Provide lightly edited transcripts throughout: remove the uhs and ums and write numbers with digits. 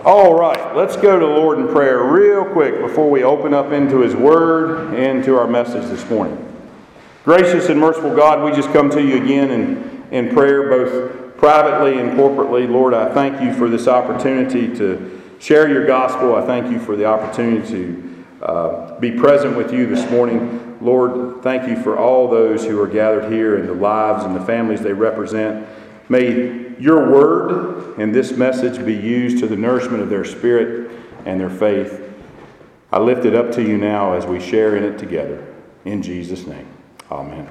All right, let's go to the Lord in prayer real quick before we open up into His Word and to our message this morning. Gracious and merciful God, we just come to you again in prayer, both privately and corporately. Lord, I thank you for this opportunity to share your gospel. I thank you for the opportunity to be present with you this morning. Lord, thank you for all those who are gathered here and the lives and the families they represent. May your word and this message be used to the nourishment of their spirit and their faith. I lift it up to you now as we share in it together. In Jesus' name, amen.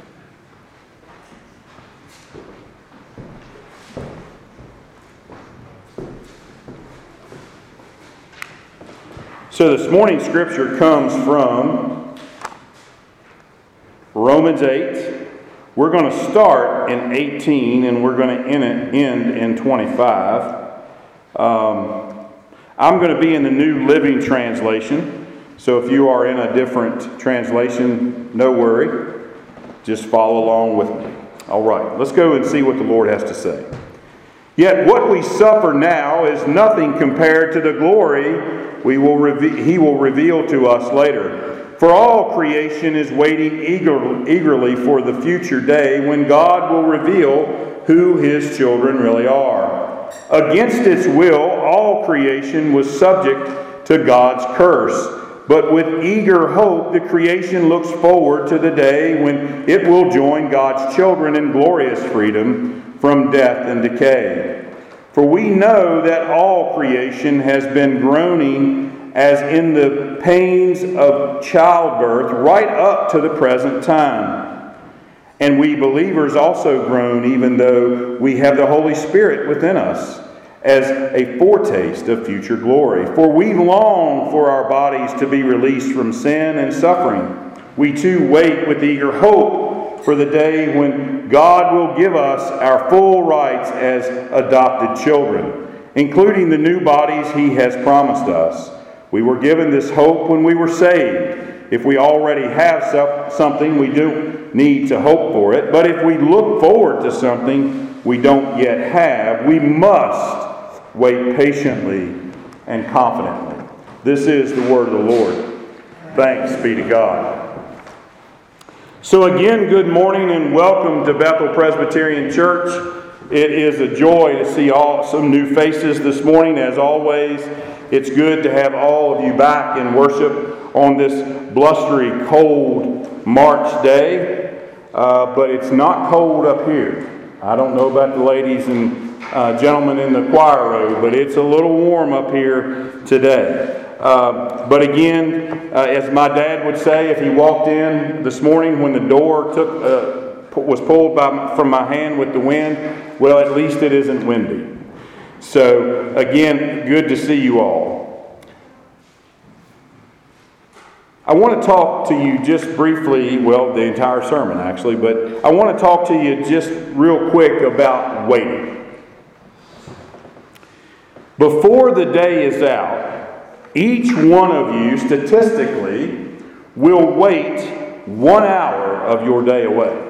So this morning's scripture comes from Romans 8. We're going to start in 18 and we're going to end in 25. I'm going to be in the New Living Translation. So if you are in a different translation, no worry. Just follow along with me. All right, let's go and see what the Lord has to say. Yet what we suffer now is nothing compared to the glory He will reveal to us later. For all creation is waiting eagerly for the future day when God will reveal who His children really are. Against its will, all creation was subject to God's curse. But with eager hope, the creation looks forward to the day when it will join God's children in glorious freedom from death and decay. For we know that all creation has been groaning as in the pains of childbirth right up to the present time. And we believers also groan even though we have the Holy Spirit within us as a foretaste of future glory. For we long for our bodies to be released from sin and suffering. We too wait with eager hope for the day when God will give us our full rights as adopted children, including the new bodies He has promised us. We were given this hope when we were saved. If we already have something, we do need to hope for it. But if we look forward to something we don't yet have, we must wait patiently and confidently. This is the word of the Lord. Thanks be to God. So again, good morning and welcome to Bethel Presbyterian Church. It is a joy to see some new faces this morning, as always. It's good to have all of you back in worship on this blustery, cold March day. But it's not cold up here. I don't know about the ladies and gentlemen in the choir row, but it's a little warm up here today. But again, as my dad would say, if he walked in this morning when the door was pulled from my hand with the wind, well, at least it isn't windy. So, again, good to see you all. I want to talk to you just briefly, well, the entire sermon actually, but I want to talk to you just real quick about waiting. Before the day is out, each one of you statistically will wait 1 hour of your day away.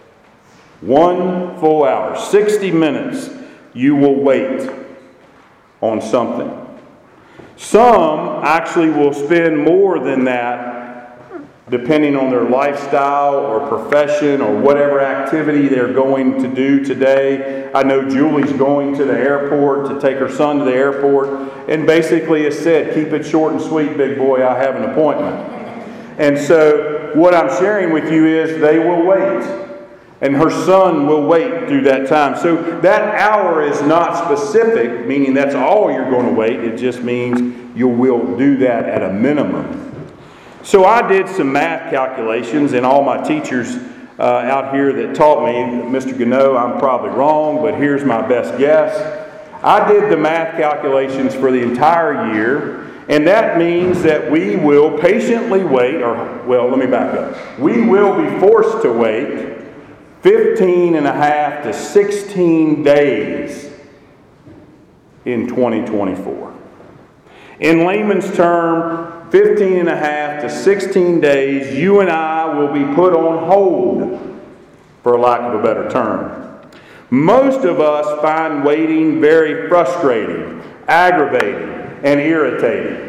1 full hour, 60 minutes, you will wait on something. Some actually will spend more than that depending on their lifestyle or profession or whatever activity they're going to do today. I know Julie's going to the airport to take her son to the airport and basically has said, keep it short and sweet, big boy, I have an appointment. And so what I'm sharing with you is they will wait. And her son will wait through that time. So that hour is not specific, meaning that's all you're going to wait. It just means you will do that at a minimum. So I did some math calculations, and all my teachers out here that taught me, Mr. Gano, I'm probably wrong, but here's my best guess. I did the math calculations for the entire year, and that means that we will patiently wait, let me back up. We will be forced to wait 15 and a half to 16 days in 2024. In layman's term, 15 and a half to 16 days, you and I will be put on hold, for lack of a better term. Most of us find waiting very frustrating. aggravating, and irritating.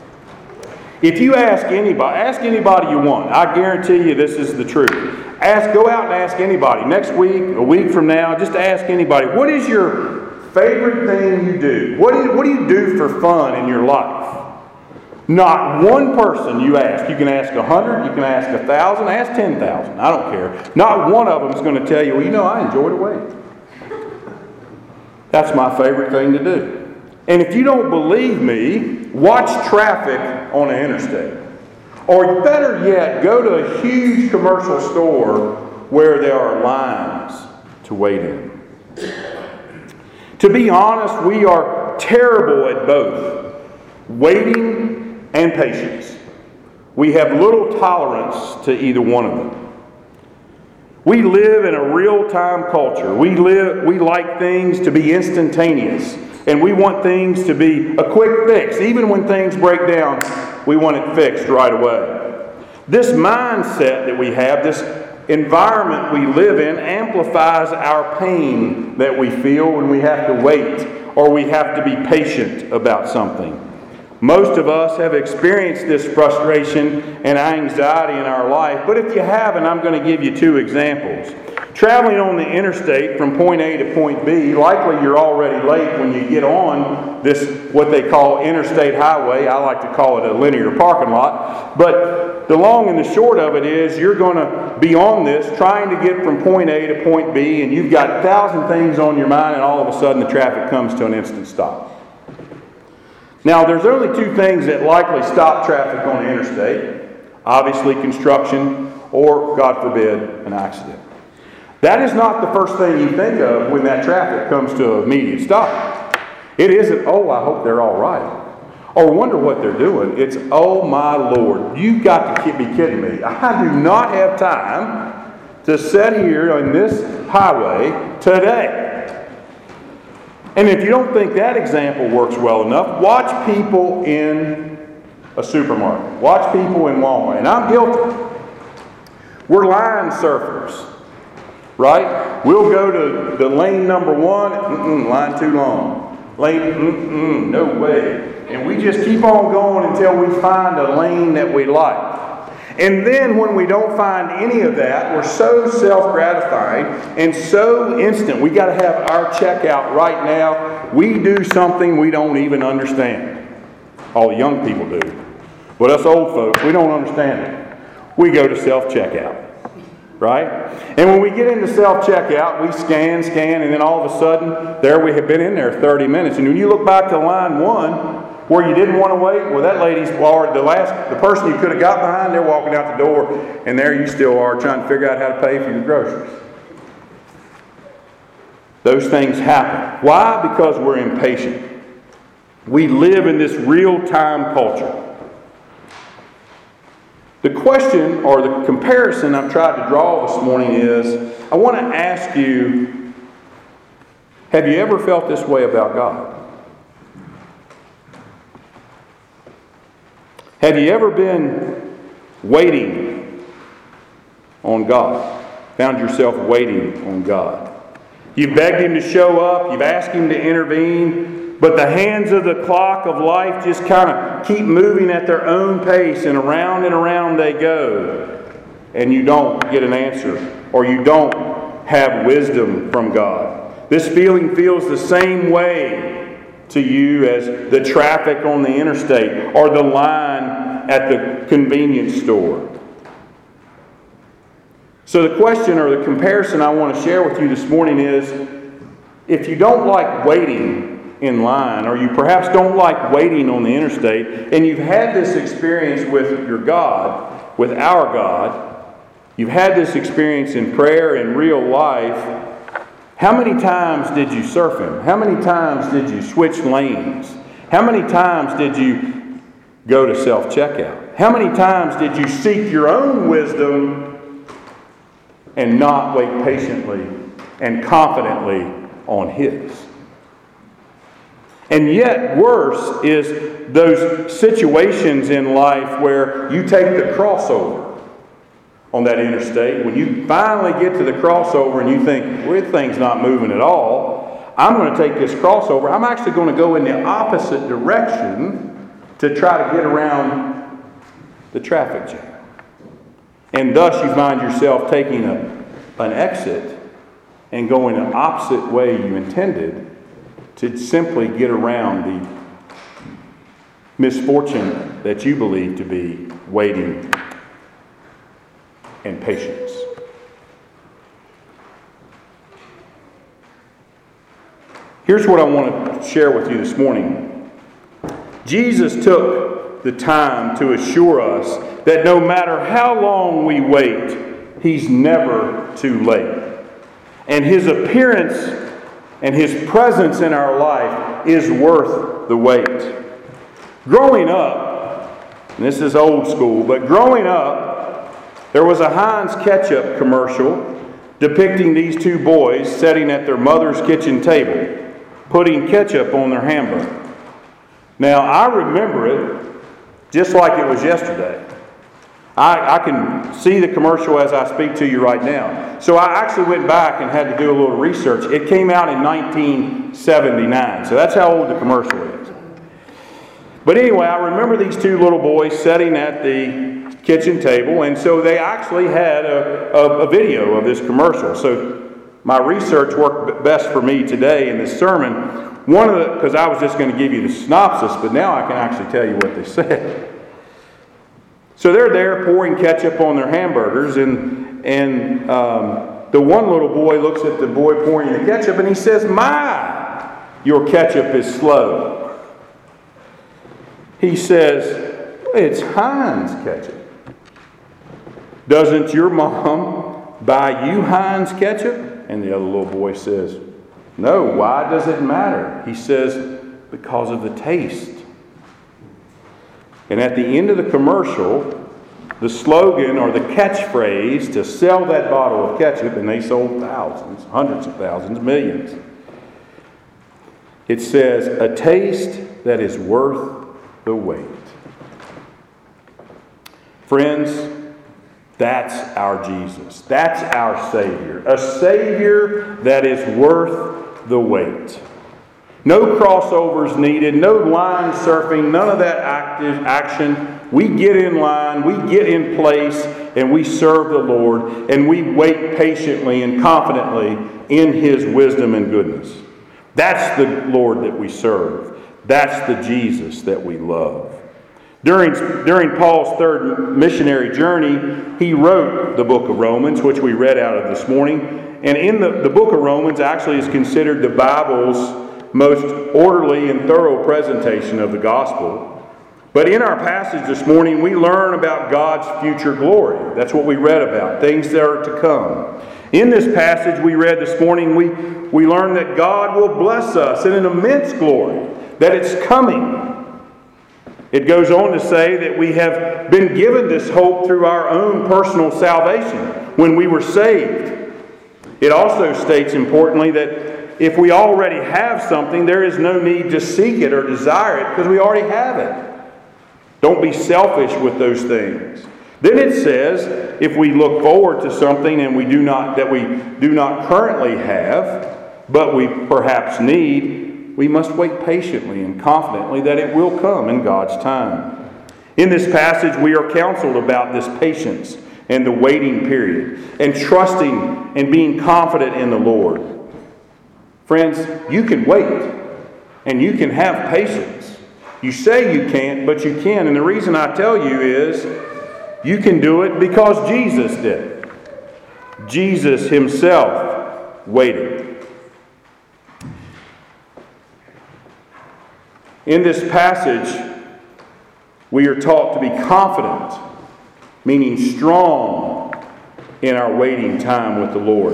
If you ask anybody you want, I guarantee you this is the truth. Go out and ask anybody. Next week, a week from now, just ask anybody, what is your favorite thing you do? What do you do for fun in your life? Not one person you ask. You can ask 100, you can ask 1,000, ask 10,000. I don't care. Not one of them is going to tell you, well, I enjoy to wait. That's my favorite thing to do. And if you don't believe me, watch traffic on an interstate. Or better yet, go to a huge commercial store where there are lines to wait in. To be honest, we are terrible at both waiting and patience. We have little tolerance to either one of them. We live in a real-time culture. We like things to be instantaneous, and we want things to be a quick fix. Even when things break down, we want it fixed right away. This mindset that we have, this environment we live in, amplifies our pain that we feel when we have to wait or we have to be patient about something. Most of us have experienced this frustration and anxiety in our life, but if you haven't, I'm going to give you 2 examples. Traveling on the interstate from point A to point B, likely you're already late when you get on this, what they call interstate highway. I like to call it a linear parking lot. But the long and the short of it is you're going to be on this trying to get from point A to point B, and you've got 1,000 things on your mind, and all of a sudden the traffic comes to an instant stop. Now, there's only 2 things that likely stop traffic on the interstate. Obviously, construction or, God forbid, an accident. That is not the first thing you think of when that traffic comes to an immediate stop. It isn't, oh, I hope they're all right. Or wonder what they're doing. It's, oh my Lord, you've got to be kidding me. I do not have time to sit here on this highway today. And if you don't think that example works well enough, watch people in a supermarket. Watch people in Walmart. And I'm guilty. We're line surfers. Right? We'll go to the lane number 1, line too long. Lane, no way. And we just keep on going until we find a lane that we like. And then when we don't find any of that, we're so self-gratifying and so instant. We got to have our checkout right now. We do something we don't even understand. All the young people do. But us old folks, we don't understand it. We go to self-checkout. Right? And when we get into self-checkout, we scan, and then all of a sudden, there we have been in there 30 minutes. And when you look back to line 1, where you didn't want to wait, well, that lady's the person you could have got behind, they're walking out the door, and there you still are trying to figure out how to pay for your groceries. Those things happen. Why? Because we're impatient. We live in this real-time culture. The question or the comparison I've tried to draw this morning is, I want to ask you, have you ever felt this way about God? Have you ever been waiting on God? Found yourself waiting on God? You've begged Him to show up, you've asked Him to intervene, but the hands of the clock of life just kind of keep moving at their own pace, and around they go. And you don't get an answer, or you don't have wisdom from God. This feeling feels the same way to you as the traffic on the interstate or the line at the convenience store. So the question or the comparison I want to share with you this morning is, if you don't like waiting in line, or you perhaps don't like waiting on the interstate, and you've had this experience with your God, with our God, you've had this experience in prayer, in real life, how many times did you surf Him? How many times did you switch lanes? How many times did you go to self-checkout? How many times did you seek your own wisdom and not wait patiently and confidently on His? And yet worse is those situations in life where you take the crossover on that interstate. When you finally get to the crossover and you think, well, this thing's not moving at all, I'm going to take this crossover. I'm actually going to go in the opposite direction to try to get around the traffic jam. And thus you find yourself taking an exit and going the opposite way you intended to simply get around the misfortune that you believe to be waiting and patience. Here's what I want to share with you this morning. Jesus took the time to assure us that no matter how long we wait, He's never too late. And His appearance and His presence in our life is worth the wait. Growing up, and this is old school, but growing up, there was a Heinz ketchup commercial depicting these two boys sitting at their mother's kitchen table, putting ketchup on their hamburger. Now, I remember it just like it was yesterday. I can see the commercial as I speak to you right now. So I actually went back and had to do a little research. It came out in 1979, so that's how old the commercial is. But anyway, I remember these two little boys sitting at the kitchen table, and so they actually had a video of this commercial. So my research worked best for me today in this sermon. Because I was just going to give you the synopsis, but now I can actually tell you what they said. So they're there pouring ketchup on their hamburgers, and the one little boy looks at the boy pouring the ketchup, and he says, "My, your ketchup is slow." He says, "It's Heinz ketchup. Doesn't your mom buy you Heinz ketchup?" And the other little boy says, "No, why does it matter?" He says, "Because of the taste." And at the end of the commercial, the slogan or the catchphrase to sell that bottle of ketchup, and they sold thousands, hundreds of thousands, millions. It says, "A taste that is worth the wait." Friends, that's our Jesus. That's our Savior. A Savior that is worth the wait. No crossovers needed, no line surfing, none of that active action. We get in line, we get in place, and we serve the Lord, and we wait patiently and confidently in His wisdom and goodness. That's the Lord that we serve. That's the Jesus that we love. During Paul's third missionary journey, he wrote the book of Romans, which we read out of this morning. And in the book of Romans actually is considered the Bible's most orderly and thorough presentation of the gospel. But in our passage this morning, we learn about God's future glory. That's what we read about, things that are to come. In this passage we read this morning, we learn that God will bless us in an immense glory, that it's coming. It goes on to say that we have been given this hope through our own personal salvation when we were saved. It also states importantly that if we already have something, there is no need to seek it or desire it because we already have it. Don't be selfish with those things. Then it says, if we look forward to something and we do not currently have, but we perhaps need, we must wait patiently and confidently that it will come in God's time. In this passage, we are counseled about this patience and the waiting period, and trusting and being confident in the Lord. Friends, you can wait, and you can have patience. You say you can't, but you can. And the reason I tell you is, you can do it because Jesus did it. Jesus Himself waited. In this passage, we are taught to be confident, meaning strong in our waiting time with the Lord.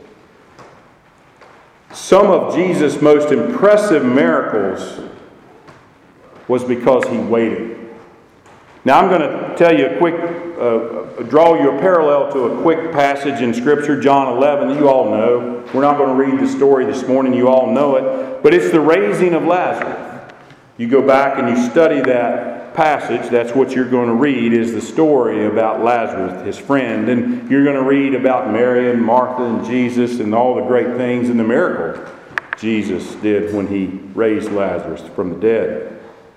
Some of Jesus' most impressive miracles was because He waited. Now I'm going to tell you draw you a parallel to a quick passage in Scripture, John 11, that you all know. We're not going to read the story this morning, you all know it. But it's the raising of Lazarus. You go back and you study that passage, that's what you're going to read, is the story about Lazarus, his friend. And you're going to read about Mary and Martha and Jesus and all the great things and the miracle Jesus did when he raised Lazarus from the dead.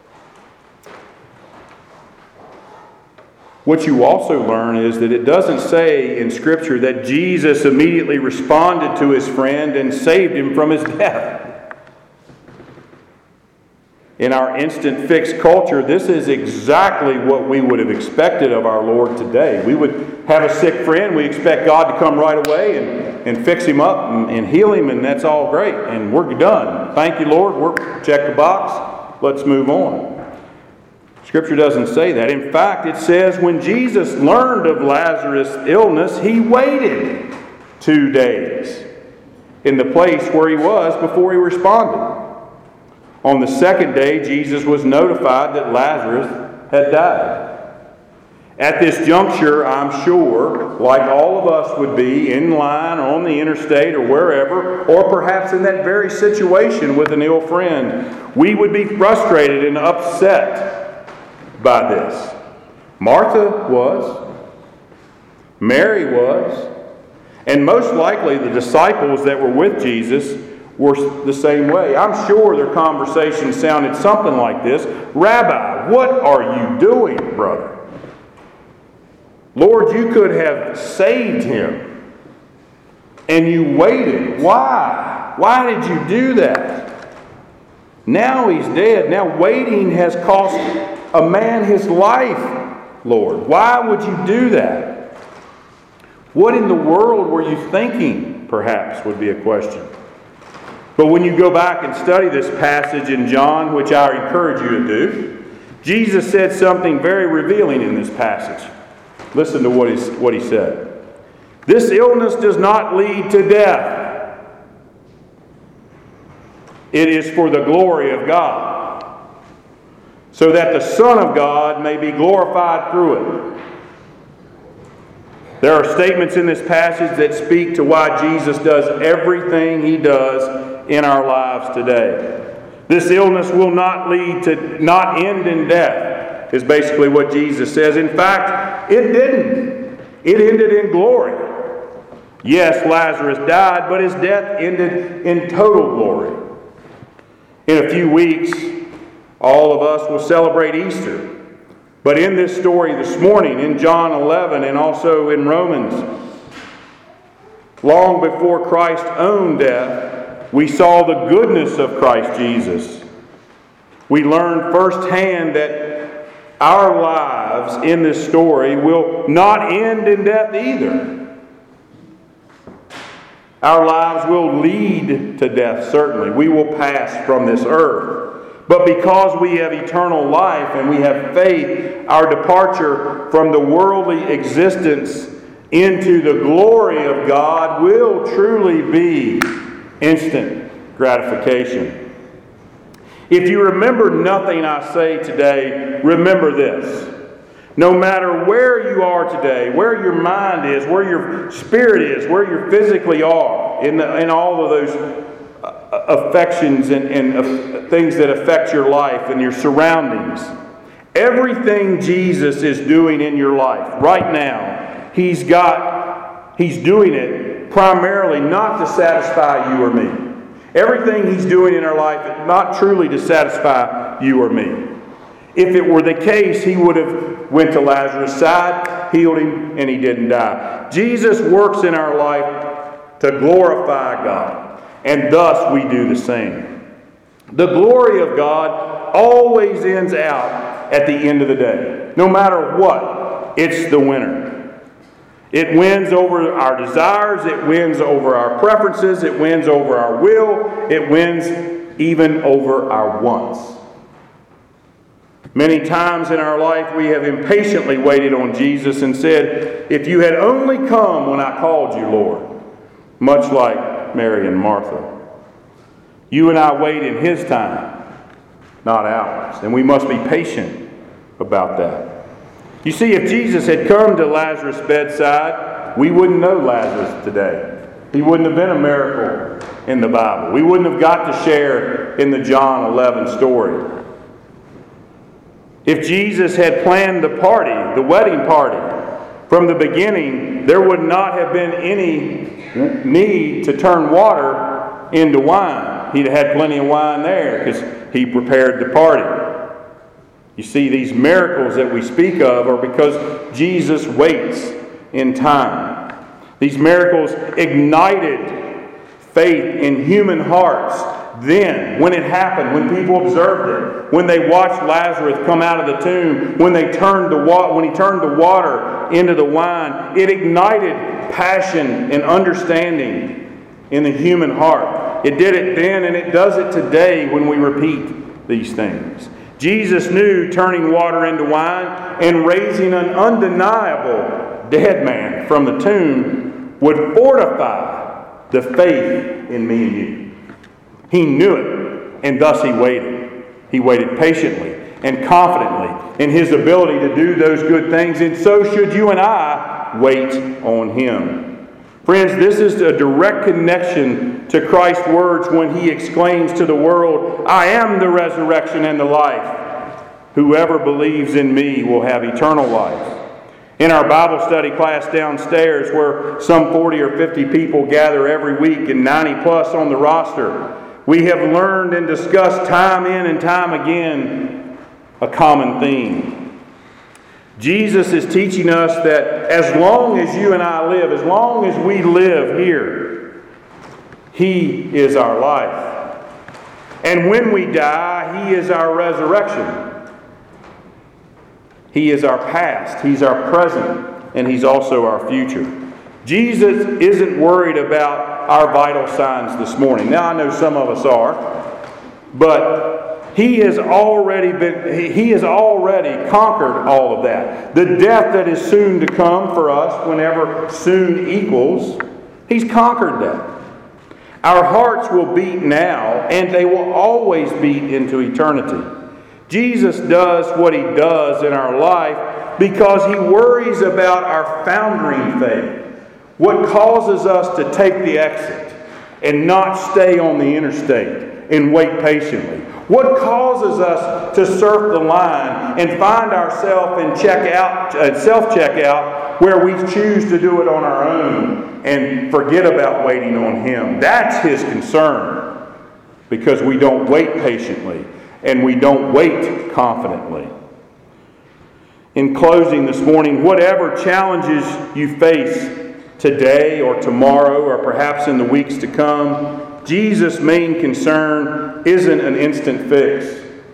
What you also learn is that it doesn't say in Scripture that Jesus immediately responded to his friend and saved him from his death. In our instant fix culture, this is exactly what we would have expected of our Lord today. We would have a sick friend, we expect God to come right away and fix him up and heal him, and that's all great. And we're done. Thank you, Lord. Check the box. Let's move on. Scripture doesn't say that. In fact, it says when Jesus learned of Lazarus' illness, he waited 2 days in the place where he was before he responded. On the second day, Jesus was notified that Lazarus had died. At this juncture, I'm sure, like all of us would be in line or on the interstate or wherever, or perhaps in that very situation with an ill friend, we would be frustrated and upset by this. Martha was. Mary was. And most likely the disciples that were with Jesus were the same way. I'm sure their conversation sounded something like this. Rabbi, what are you doing, brother? Lord, you could have saved him. And you waited. Why? Why did you do that? Now he's dead. Now waiting has cost a man his life, Lord. Why would you do that? What in the world were you thinking, perhaps, would be a question. But when you go back and study this passage in John, which I encourage you to do, Jesus said something very revealing in this passage. Listen to what he said. This illness does not lead to death. It is for the glory of God, so that the Son of God may be glorified through it. There are statements in this passage that speak to why Jesus does everything he does in our lives today. This illness will not end in death, is basically what Jesus says. In fact, it didn't. It ended in glory. Yes, Lazarus died, but his death ended in total glory. In a few weeks, all of us will celebrate Easter. But in this story this morning, in John 11 and also in Romans, long before Christ's own death, we saw the goodness of Christ Jesus. We learned firsthand that our lives in this story will not end in death either. Our lives will lead to death, certainly. We will pass from this earth. But because we have eternal life and we have faith, our departure from the worldly existence into the glory of God will truly be instant gratification. If you remember nothing I say today, remember this. No matter where you are today, where your mind is, where your spirit is, where you physically are, in all of those affections and things that affect your life and your surroundings, everything Jesus is doing in your life right now, He's doing it primarily not to satisfy you or me. Everything He's doing in our life is not truly to satisfy you or me. If it were the case, He would have went to Lazarus' side, healed him, and he didn't die. Jesus works in our life to glorify God, and thus we do the same. The glory of God always ends out at the end of the day. No matter what, it's the winner. It wins over our desires, it wins over our preferences, it wins over our will, it wins even over our wants. Many times in our life we have impatiently waited on Jesus and said, if you had only come when I called you, Lord, much like Mary and Martha. You and I wait in His time, not ours, and we must be patient about that. You see, if Jesus had come to Lazarus' bedside, we wouldn't know Lazarus today. He wouldn't have been a miracle in the Bible. We wouldn't have got to share in the John 11 story. If Jesus had planned the party, the wedding party, from the beginning, there would not have been any need to turn water into wine. He'd had plenty of wine there because he prepared the party. You see, these miracles that we speak of are because Jesus waits in time. These miracles ignited faith in human hearts. Then, when it happened, when people observed it, when they watched Lazarus come out of the tomb, when he turned the water into the wine, it ignited passion and understanding in the human heart. It did it then, and it does it today when we repeat these things. Jesus knew turning water into wine and raising an undeniable dead man from the tomb would fortify the faith in me and you. He knew it, and thus he waited. He waited patiently and confidently in his ability to do those good things, and so should you and I wait on him. Friends, this is a direct connection to Christ's words when he exclaims to the world, "I am the resurrection and the life. Whoever believes in me will have eternal life." In our Bible study class downstairs, where some 40 or 50 people gather every week and 90 plus on the roster, we have learned and discussed time in and time again a common theme. Jesus is teaching us that as long as you and I live, as long as we live here, he is our life. And when we die, he is our resurrection. He is our past, he's our present, and he's also our future. Jesus isn't worried about our vital signs this morning. Now, I know some of us are, but he has already conquered all of that. The death that is soon to come for us, whenever soon equals, he's conquered that. Our hearts will beat now, and they will always beat into eternity. Jesus does what he does in our life because he worries about our foundering faith. What causes us to take the exit and not stay on the interstate and wait patiently? What causes us to surf the line and find ourselves in self-checkout where we choose to do it on our own and forget about waiting on him? That's his concern, because we don't wait patiently and we don't wait confidently. In closing this morning, whatever challenges you face today or tomorrow or perhaps in the weeks to come, Jesus' main concern isn't an instant fix.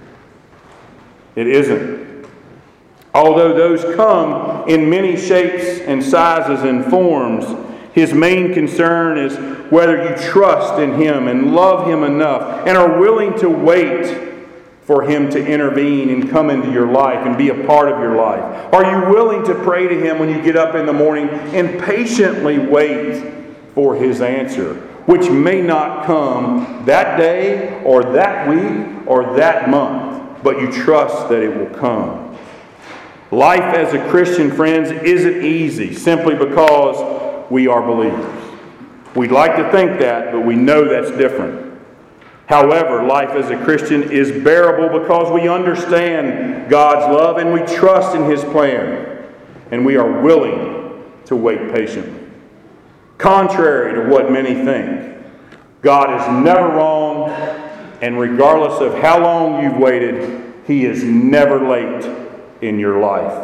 It isn't. Although those come in many shapes and sizes and forms, his main concern is whether you trust in him and love him enough and are willing to wait for him to intervene and come into your life and be a part of your life. Are you willing to pray to him when you get up in the morning and patiently wait for his answer, which may not come that day or that week or that month, but you trust that it will come? Life as a Christian, friends, isn't easy simply because we are believers. We'd like to think that, but we know that's different. However, life as a Christian is bearable because we understand God's love and we trust in his plan, and we are willing to wait patiently. Contrary to what many think, God is never wrong, and regardless of how long you've waited, he is never late in your life.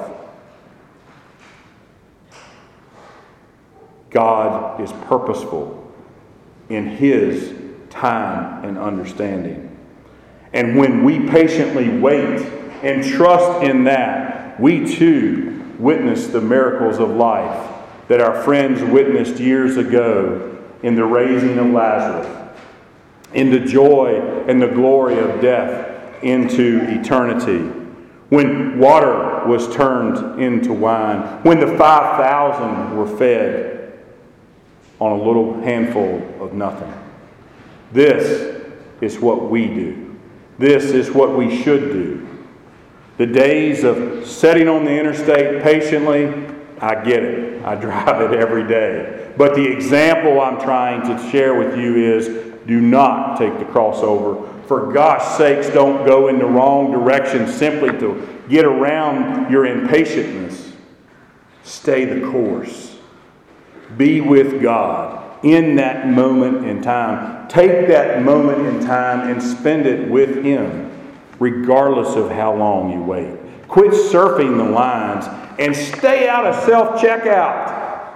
God is purposeful in his time and understanding. And when we patiently wait and trust in that, we too witness the miracles of life that our friends witnessed years ago in the raising of Lazarus, in the joy and the glory of death into eternity, when water was turned into wine, when the 5,000 were fed on a little handful of nothing. This is what we do. This is what we should do. The days of sitting on the interstate patiently, I get it. I drive it every day. But the example I'm trying to share with you is, do not take the crossover. For gosh sakes, don't go in the wrong direction simply to get around your impatientness. Stay the course. Be with God in that moment in time. Take that moment in time and spend it with Him, regardless of how long you wait. Quit surfing the lines and stay out of self-checkout.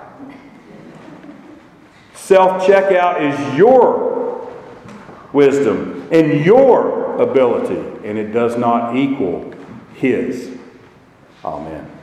Self-checkout is your wisdom and your ability, and it does not equal His. Amen.